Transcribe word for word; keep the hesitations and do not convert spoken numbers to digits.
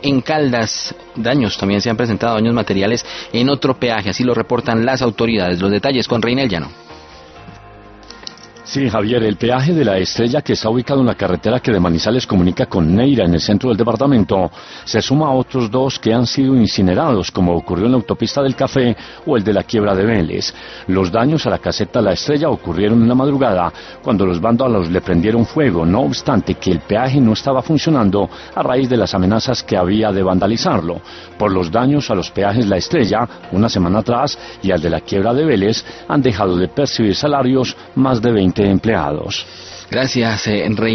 en Caldas. Daños, también se han presentado daños materiales en otro peaje, así lo reportan las autoridades. Los detalles con Reinel Llano. Sí, Javier, el peaje de la Estrella, que está ubicado en la carretera que de Manizales comunica con Neira, en el centro del departamento, se suma a otros dos que han sido incinerados, como ocurrió en la autopista del Café o el de la Quiebra de Vélez. Los daños a la caseta La Estrella ocurrieron en la madrugada, cuando los vándalos le prendieron fuego, no obstante que el peaje no estaba funcionando a raíz de las amenazas que había de vandalizarlo. Por los daños a los peajes La Estrella, una semana atrás, y al de la Quiebra de Vélez, han dejado de percibir salarios más de veinte empleados. Gracias, eh, Rey.